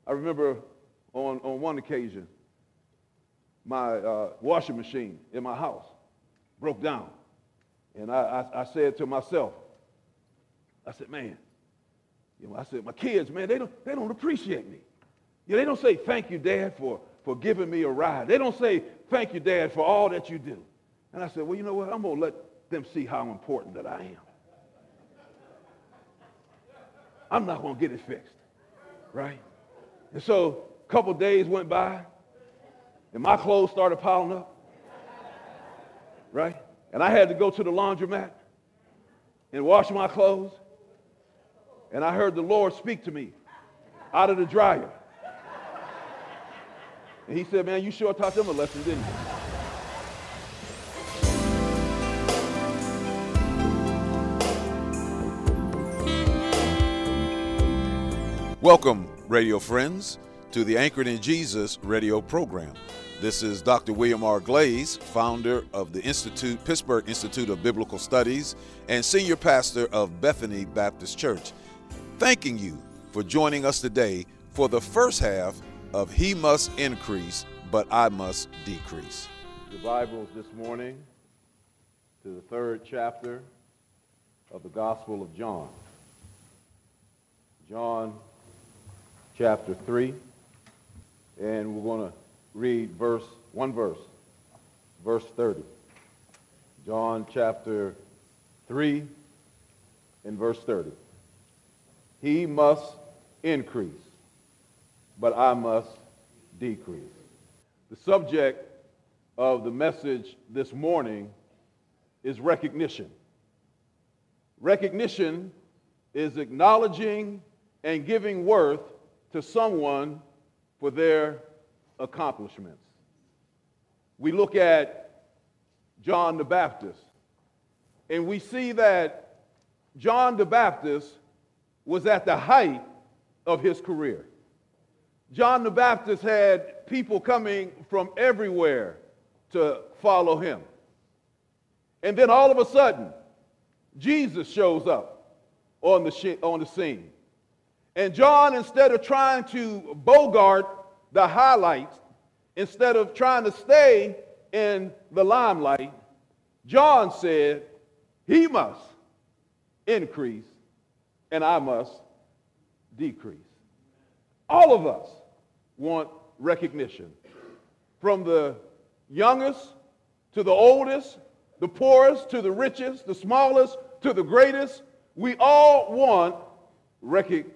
I remember on one occasion, my washing machine in my house broke down. And I said to myself, I said, man, I said, my kids, man, they don't appreciate me. They don't say, thank you, Dad, for giving me a ride. They don't say, thank you, Dad, for all that you do. And I said, well, you know what? I'm going to let them see how important that I am. I'm not going to get it fixed, right? And so a couple days went by, and my clothes started piling up, right? And I had to go to the laundromat and wash my clothes. And I heard the Lord speak to me out of the dryer. And he said, man, you sure taught them a lesson, didn't you? Welcome, radio friends, to the Anchored in Jesus radio program. This is Dr. William R. Glaze, founder of the Pittsburgh Institute of Biblical Studies and senior pastor of Bethany Baptist Church, thanking you for joining us today for the first half of He Must Increase, But I Must Decrease. The Bibles this morning to the 3rd chapter of the Gospel of John. John chapter 3, and we're going to read verse 30. John chapter 3 and verse 30. He must increase, but I must decrease. The subject of the message this morning is recognition. Recognition is acknowledging and giving worth to someone for their accomplishments. We look at John the Baptist, and we see that John the Baptist was at the height of his career. John the Baptist had people coming from everywhere to follow him. And then all of a sudden, Jesus shows up on the scene. And John, instead of trying to bogart the highlights, instead of trying to stay in the limelight, John said, he must increase and I must decrease. All of us want recognition. From the youngest to the oldest, the poorest to the richest, the smallest to the greatest, we all want recognition.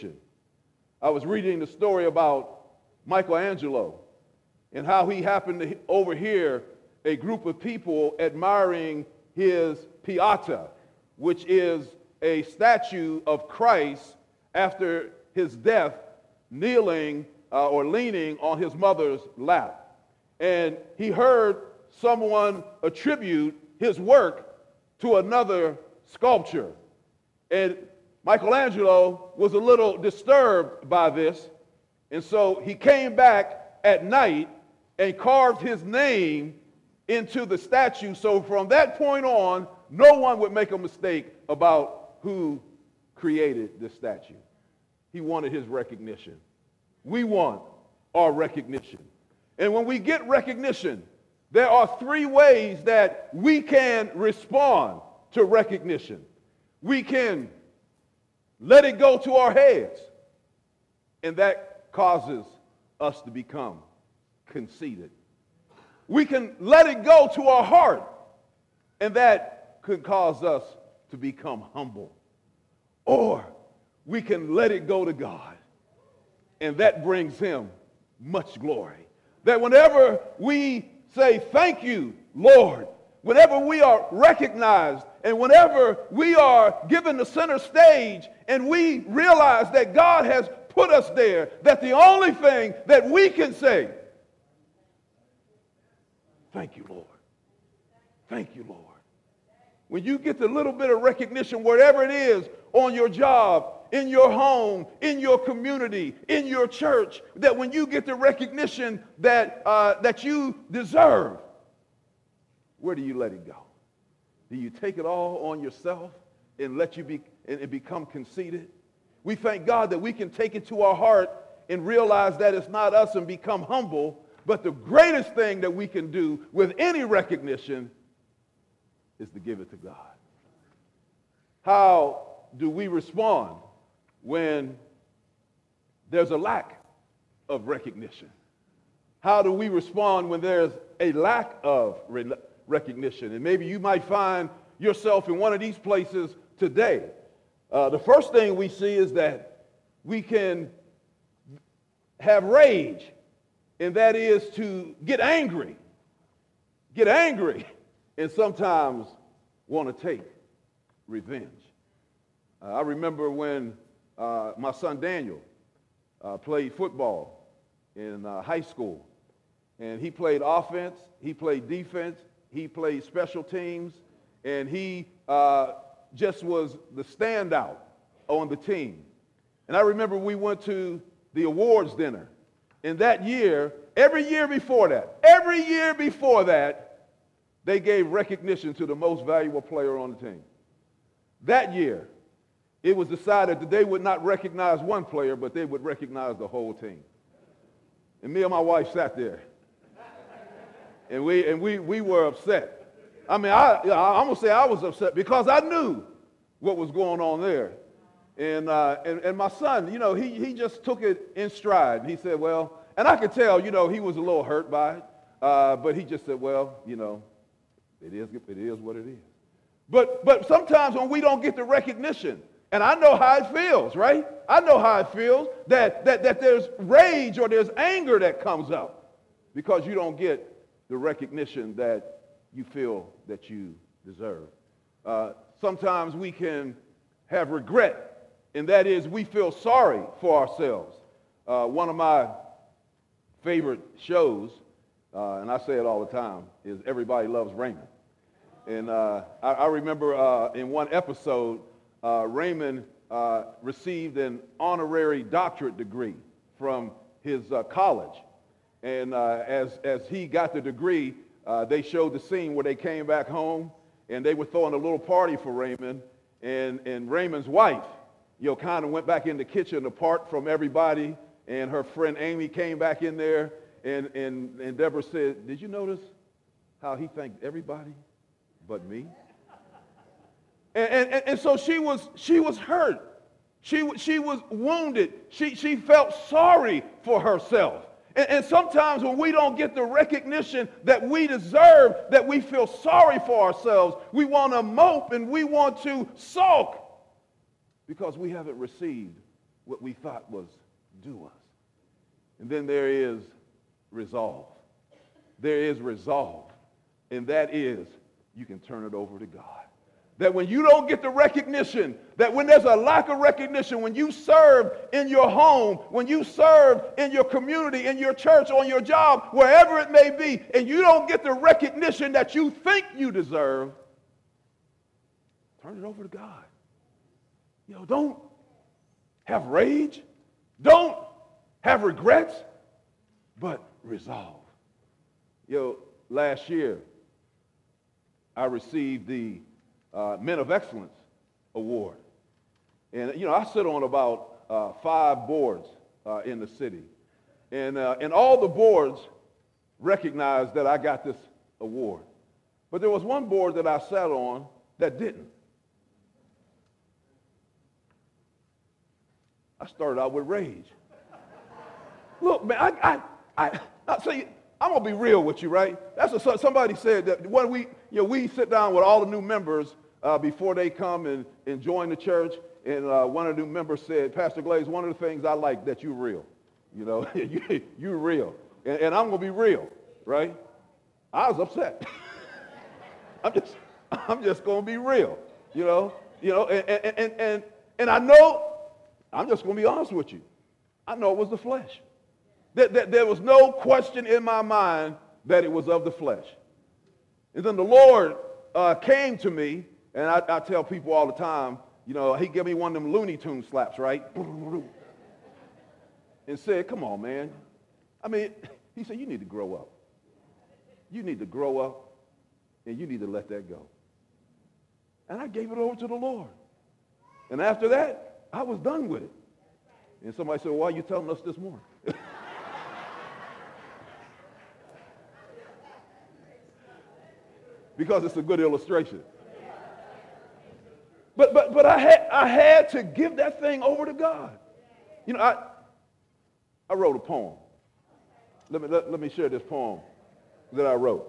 I was reading the story about Michelangelo and how he happened to overhear a group of people admiring his Pietà, which is a statue of Christ after his death, kneeling or leaning on his mother's lap. And he heard someone attribute his work to another sculpture. And Michelangelo was a little disturbed by this, and so he came back at night and carved his name into the statue, so from that point on, no one would make a mistake about who created this statue. He wanted his recognition. We want our recognition. And when we get recognition, there are 3 ways that we can respond to recognition. We can let it go to our heads, and that causes us to become conceited. We can let it go to our heart, and that could cause us to become humble. Or we can let it go to God, and that brings him much glory. That whenever we say, thank you, Lord, whenever we are recognized and whenever we are given the center stage and we realize that God has put us there, that the only thing that we can say, thank you, Lord. Thank you, Lord. When you get the little bit of recognition, wherever it is, on your job, in your home, in your community, in your church, that when you get the recognition that you deserve, where do you let it go? Do you take it all on yourself and let you become conceited? We thank God that we can take it to our heart and realize that it's not us and become humble. But the greatest thing that we can do with any recognition is to give it to God. How do we respond when there's a lack of recognition? How do we respond when there's a lack of recognition? And maybe you might find yourself in one of these places today. The first thing we see is that we can have rage, and that is to get angry, and sometimes want to take revenge. I remember when my son Daniel played football in high school, and he played offense, he played defense, he played special teams, and he just was the standout on the team. And I remember we went to the awards dinner, and that year, every year before that, they gave recognition to the most valuable player on the team. That year, it was decided that they would not recognize one player, but they would recognize the whole team. And me and my wife sat there, and we were upset. I mean, I'm going to say I was upset because I knew what was going on there. And my son, you know, he just took it in stride. And he said, well, and I could tell, you know, he was a little hurt by it. But he just said, well, you know, it is what it is. But sometimes when we don't get the recognition, and I know how it feels, right? I know how it feels that there's rage or there's anger that comes up because you don't get the recognition that you feel that you deserve. Sometimes we can have regret, and that is we feel sorry for ourselves. One of my favorite shows, and I say it all the time, is Everybody Loves Raymond. And I remember in one episode, Raymond received an honorary doctorate degree from his college. And as he got the degree, they showed the scene where they came back home, and they were throwing a little party for Raymond. And Raymond's wife, you know, kind of went back in the kitchen apart from everybody, and her friend Amy came back in there, and Deborah said, did you notice how he thanked everybody but me? And so she was hurt. She was wounded. She felt sorry for herself. And sometimes when we don't get the recognition that we deserve, that we feel sorry for ourselves, we want to mope and we want to sulk because we haven't received what we thought was due us. And then there is resolve. There is resolve. And that is, you can turn it over to God. That when you don't get the recognition, that when there's a lack of recognition, when you serve in your home, when you serve in your community, in your church, on your job, wherever it may be, and you don't get the recognition that you think you deserve, turn it over to God. You know, don't have rage. Don't have regrets, but resolve. You know, last year, I received the Men of Excellence Award. And, you know, I sit on about 5 boards in the city. And all the boards recognized that I got this award. But there was one board that I sat on that didn't. I started out with rage. Look, man, I say, I'm going to be real with you, right? That's what somebody said that when we sit down with all the new members before they come and join the church, and one of the new members said, Pastor Glaze, one of the things I like that you're real. You know, you're real. And I'm going to be real, right? I was upset. I'm just going to be real, you know, and I know, I'm just going to be honest with you. I know it was the flesh. There was no question in my mind that it was of the flesh. And then the Lord came to me, and I tell people all the time, you know, he gave me one of them Looney Tunes slaps, right? And said, come on, man. I mean, he said, you need to grow up. You need to grow up, and you need to let that go. And I gave it over to the Lord. And after that, I was done with it. And somebody said, well, why are you telling us this morning? Because it's a good illustration. But I had to give that thing over to God. You know, I wrote a poem. Let me share this poem that I wrote.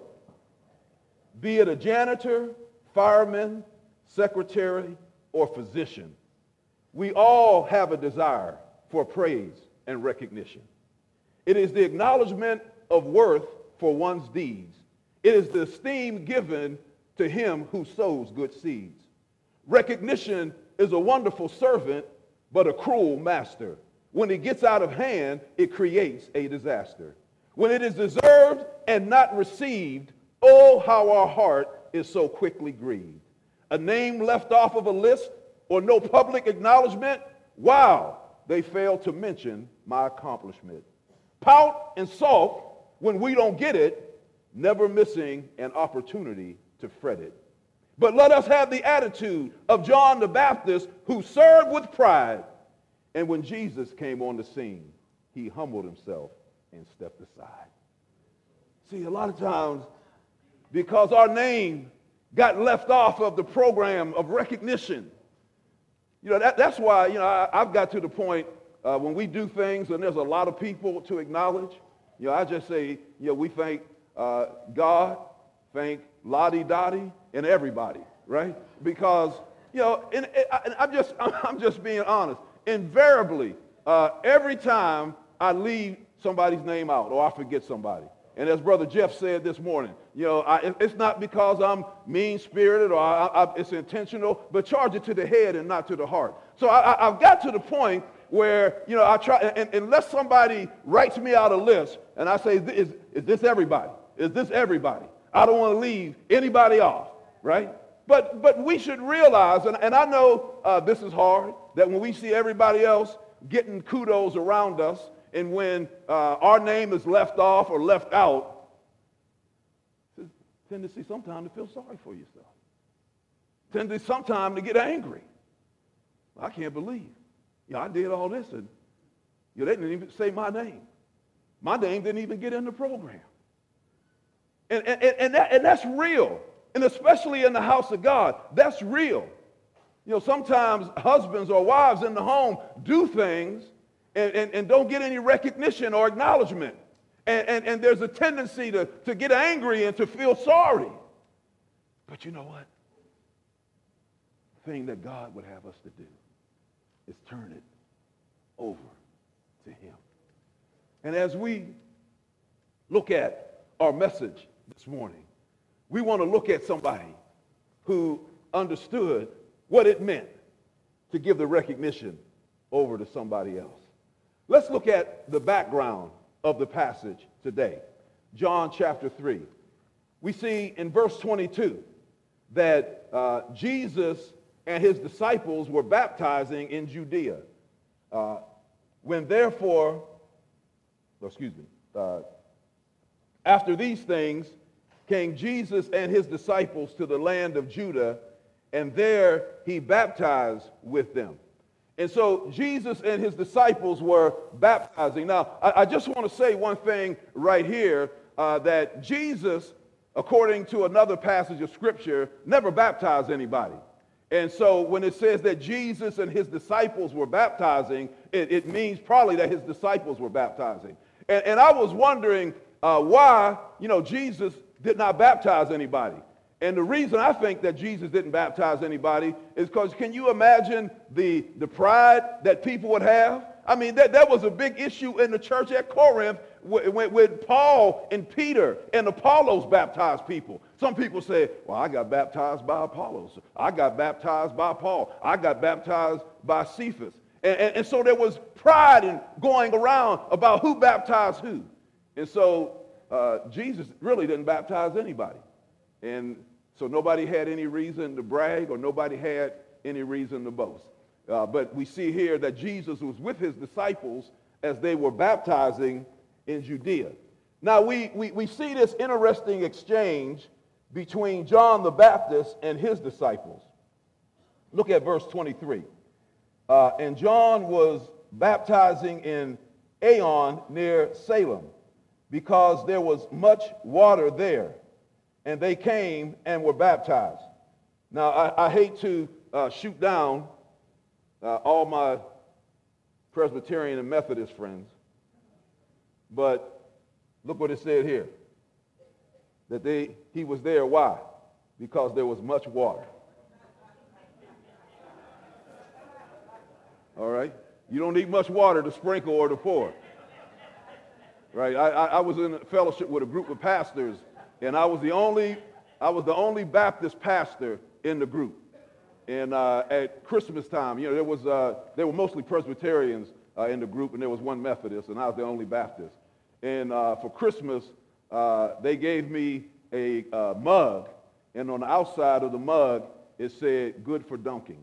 Be it a janitor, fireman, secretary, or physician, we all have a desire for praise and recognition. It is the acknowledgement of worth for one's deeds. It is the esteem given to him who sows good seeds. Recognition is a wonderful servant, but a cruel master. When it gets out of hand, it creates a disaster. When it is deserved and not received, oh, how our heart is so quickly grieved. A name left off of a list or no public acknowledgement, wow, they fail to mention my accomplishment. Pout and sulk when we don't get it, never missing an opportunity to fret it. But let us have the attitude of John the Baptist, who served with pride. And when Jesus came on the scene, he humbled himself and stepped aside. See, a lot of times, because our name got left off of the program of recognition, you know, that's why, you know, I've got to the point when we do things and there's a lot of people to acknowledge, you know, I just say, you know, we thank God, thank Lottie Dottie, and everybody, right? Because, you know, and I'm just being honest. Invariably, every time I leave somebody's name out or I forget somebody, and as Brother Jeff said this morning, you know, it's not because I'm mean-spirited or it's intentional, but charge it to the head and not to the heart. So I've got to the point where, you know, I try, and unless somebody writes me out a list and I say, is this everybody? Is this everybody? I don't want to leave anybody off, right? But we should realize, and I know this is hard, that when we see everybody else getting kudos around us, and when our name is left off or left out, there's a tendency sometimes to feel sorry for yourself. Tendency sometimes to get angry. I can't believe, you know, I did all this, and you know, they didn't even say my name. My name didn't even get in the program. And that's real. And especially in the house of God, that's real. You know, sometimes husbands or wives in the home do things and don't get any recognition or acknowledgement. And there's a tendency to get angry and to feel sorry. But you know what? The thing that God would have us to do is turn it over to him. And as we look at our message this morning, we want to look at somebody who understood what it meant to give the recognition over to somebody else. Let's look at the background of the passage today. John chapter 3. We see in verse 22 that Jesus and his disciples were baptizing in Judea. After these things, came Jesus and his disciples to the land of Judah, and there he baptized with them. And so Jesus and his disciples were baptizing. Now, I just want to say one thing right here, that Jesus, according to another passage of Scripture, never baptized anybody. And so when it says that Jesus and his disciples were baptizing, it means probably that his disciples were baptizing. And I was wondering why, you know, Jesus did not baptize anybody. And the reason I think that Jesus didn't baptize anybody is because, can you imagine the pride that people would have? I mean, that was a big issue in the church at Corinth when Paul and Peter and Apollos baptized people. Some people say, well, I got baptized by Apollos. I got baptized by Paul. I got baptized by Cephas. And so there was pride in going around about who baptized who. And so Jesus really didn't baptize anybody. And so nobody had any reason to brag or nobody had any reason to boast. But we see here that Jesus was with his disciples as they were baptizing in Judea. Now we see this interesting exchange between John the Baptist and his disciples. Look at verse 23. And John was baptizing in Aenon near Salem, because there was much water there. And they came and were baptized. Now, I hate to shoot down all my Presbyterian and Methodist friends, but look what it said here. That he was there. Why? Because there was much water. All right? You don't need much water to sprinkle or to pour. Right? I was in a fellowship with a group of pastors, and I was the only Baptist pastor in the group. And at Christmas time, you know, there were mostly Presbyterians in the group, and there was one Methodist, and I was the only Baptist. And for Christmas, they gave me a mug, and on the outside of the mug, it said, "Good for dunking."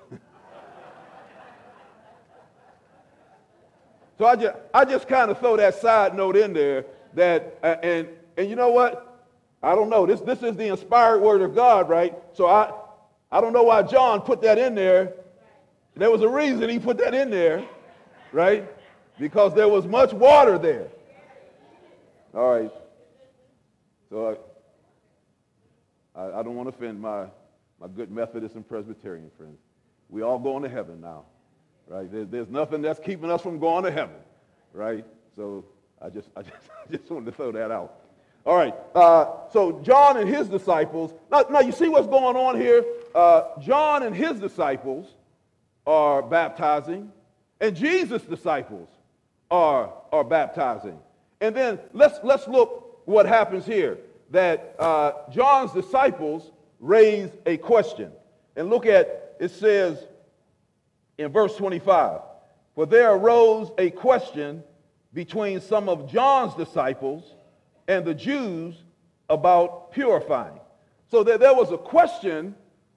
So I just kind of throw that side note in there that, and you know what? I don't know. This is the inspired word of God, right? So I don't know why John put that in there. There was a reason he put that in there, right? Because there was much water there. All right. So I don't want to offend my good Methodist and Presbyterian friends. We all going to heaven now. Right? There's nothing that's keeping us from going to heaven, right? So I just wanted to throw that out. All right. So John and his disciples. Now you see what's going on here. John and his disciples are baptizing, and Jesus' disciples are baptizing. And then let's look what happens here. That John's disciples raise a question, and look at it says. In verse 25, for there arose a question between some of John's disciples and the Jews about purifying. So there was a question,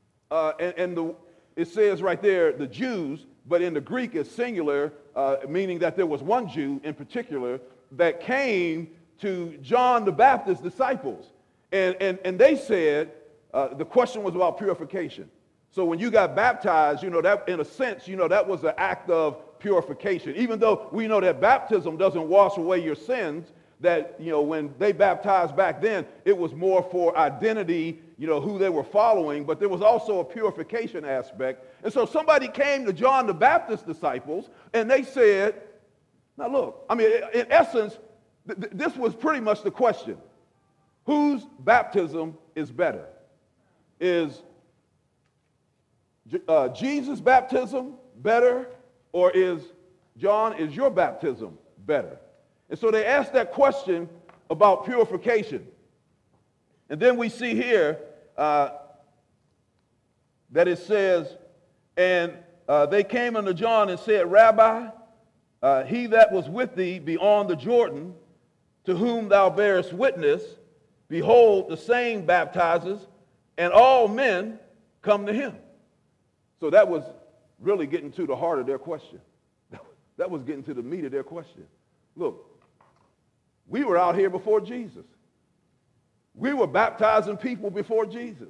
it says right there, the Jews, but in the Greek it's singular, meaning that there was one Jew in particular that came to John the Baptist's disciples. And they said, the question was about purification. So when you got baptized, you know, that in a sense, you know, that was an act of purification. Even though we know that baptism doesn't wash away your sins, that, you know, when they baptized back then, it was more for identity, you know, who they were following, but there was also a purification aspect. And so somebody came to John the Baptist's disciples, and they said, now look, I mean, in essence, this was pretty much the question. Whose baptism is better? Is Jesus' baptism better, or is your baptism better? And so they asked that question about purification. And then we see here that it says, and they came unto John and said, Rabbi, he that was with thee beyond the Jordan, to whom thou bearest witness, behold, the same baptizes, and all men come to him. So that was really getting to the heart of their question. That was getting to the meat of their question. Look, we were out here before Jesus. We were baptizing people before Jesus.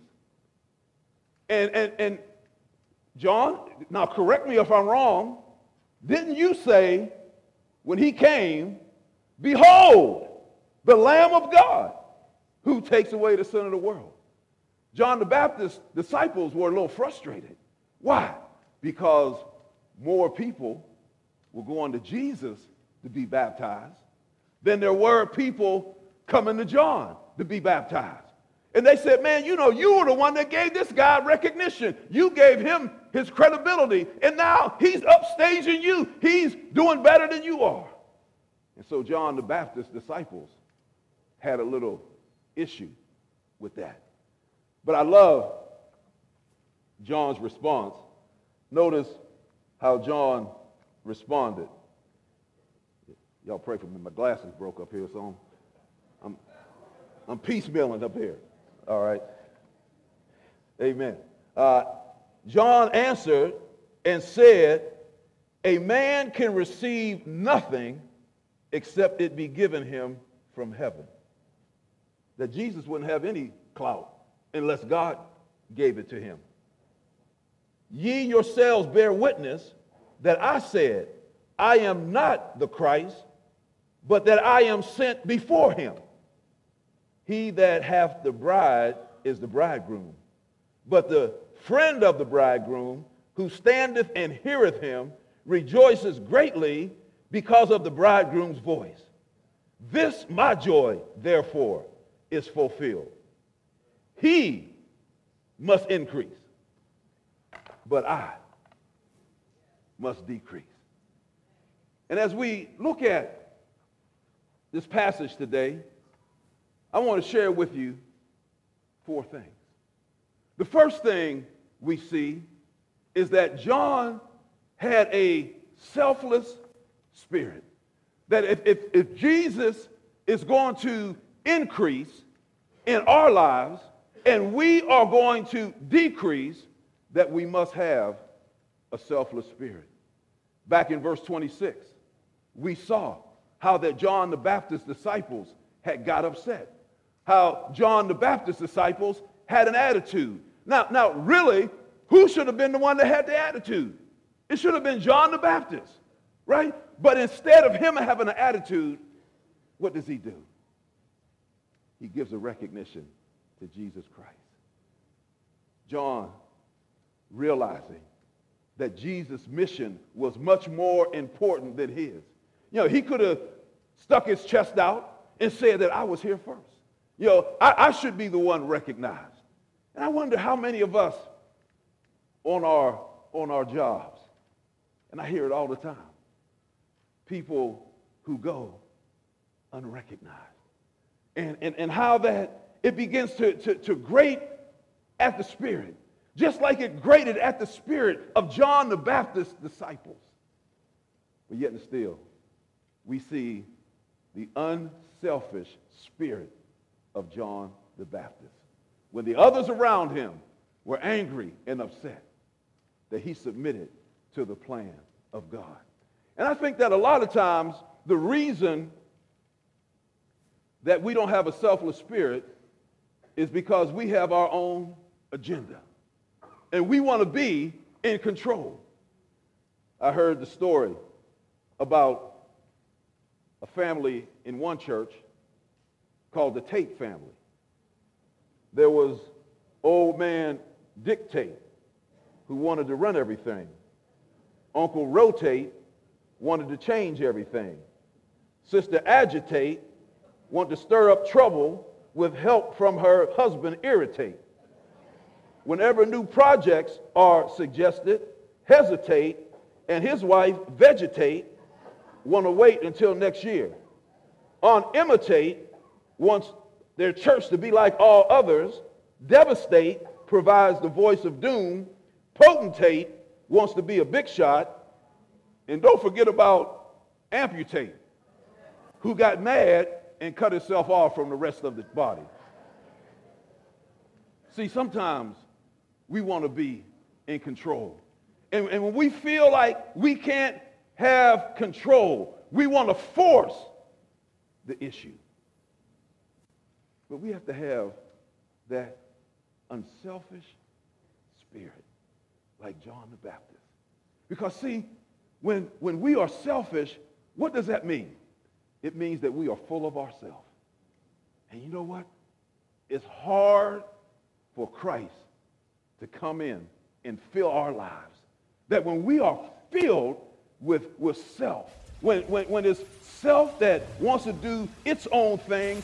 And John, now correct me if I'm wrong, didn't you say when he came, behold, the Lamb of God who takes away the sin of the world? John the Baptist's disciples were a little frustrated. Why? Because more people were going to Jesus to be baptized than there were people coming to John to be baptized. And they said, man, you know, you were the one that gave this guy recognition. You gave him his credibility, and now he's upstaging you. He's doing better than you are. And so John the Baptist's disciples had a little issue with that. But I love John's response. Notice how John responded. Y'all pray for me. My glasses broke up here, so I'm piecemealing up here. All right. Amen. John answered and said, a man can receive nothing except it be given him from heaven. That Jesus wouldn't have any clout unless God gave it to him. Ye yourselves bear witness that I said, I am not the Christ, but that I am sent before him. He that hath the bride is the bridegroom. But the friend of the bridegroom, who standeth and heareth him, rejoices greatly because of the bridegroom's voice. This my joy, therefore, is fulfilled. He must increase, but I must decrease. And as we look at this passage today, I want to share with you 4 things. The first thing we see is that John had a selfless spirit. That if Jesus is going to increase in our lives and we are going to decrease, that we must have a selfless spirit. Back in verse 26, we saw how that John the Baptist's disciples had got upset. How John the Baptist's disciples had an attitude. Now, really, who should have been the one that had the attitude? It should have been John the Baptist, right? But instead of him having an attitude, what does he do? He gives a recognition to Jesus Christ. John, realizing that Jesus' mission was much more important than his. You know, he could have stuck his chest out and said that I was here first. You know, I should be the one recognized. And I wonder how many of us on our jobs, and I hear it all the time, people who go unrecognized. And how that it begins to grate at the spirit, just like it grated at the spirit of John the Baptist's disciples. But yet and still, we see the unselfish spirit of John the Baptist. When the others around him were angry and upset, that he submitted to the plan of God. And I think that a lot of times the reason that we don't have a selfless spirit is because we have our own agenda. And we want to be in control. I heard the story about a family in one church called the Tate family. There was old man Dick Tate, who wanted to run everything. Uncle Rotate wanted to change everything. Sister Agitate wanted to stir up trouble with help from her husband Irritate. Whenever new projects are suggested, Hesitate and his wife Vegetate want to wait until next year. Imitate wants their church to be like all others. Devastate provides the voice of doom. Potentate wants to be a big shot. And don't forget about Amputate, who got mad and cut himself off from the rest of the body. See, sometimes we want to be in control. And when we feel like we can't have control, we want to force the issue. But we have to have that unselfish spirit like John the Baptist. Because see, when we are selfish, what does that mean? It means that we are full of ourselves. And you know what? It's hard for Christ to come in and fill our lives. That when we are filled with self, when it's self that wants to do its own thing.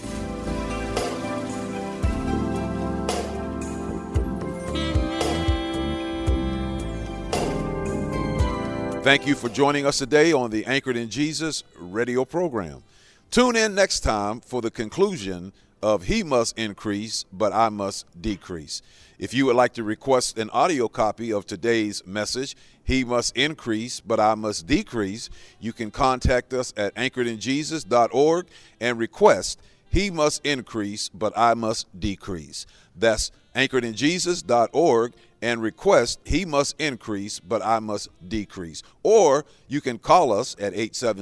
Thank you for joining us today on the Anchored in Jesus radio program. Tune in next time for the conclusion of He Must Increase, but I Must Decrease. If you would like to request an audio copy of today's message, He Must Increase, but I Must Decrease, you can contact us at anchoredinjesus.org and request He Must Increase, but I Must Decrease. That's anchoredinjesus.org and request He Must Increase, but I Must Decrease. Or you can call us at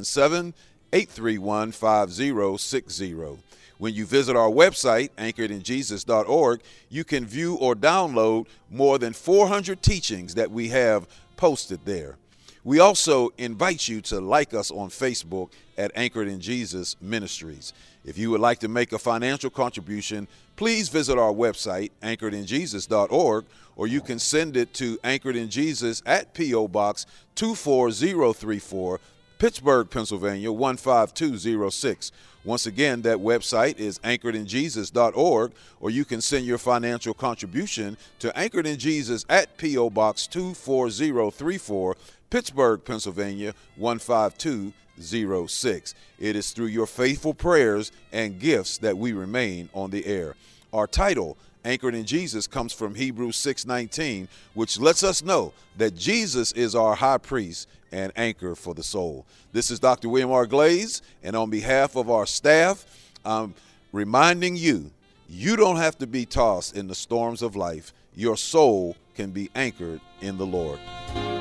877-831-5060. When you visit our website, anchoredinjesus.org, you can view or download more than 400 teachings that we have posted there. We also invite you to like us on Facebook at Anchored in Jesus Ministries. If you would like to make a financial contribution, please visit our website, anchoredinjesus.org, or you can send it to Anchored in Jesus at P.O. Box 24034, Pittsburgh, Pennsylvania 15206. Once again, that website is anchoredinjesus.org, or you can send your financial contribution to Anchored in Jesus at P.O. Box 24034, Pittsburgh, Pennsylvania 15206. It is through your faithful prayers and gifts that we remain on the air. Our title, Anchored in Jesus, comes from Hebrews 6:19, which lets us know that Jesus is our high priest and anchor for the soul. This is Dr. William R. Glaze, and on behalf of our staff, I'm reminding you, you don't have to be tossed in the storms of life. Your soul can be anchored in the Lord.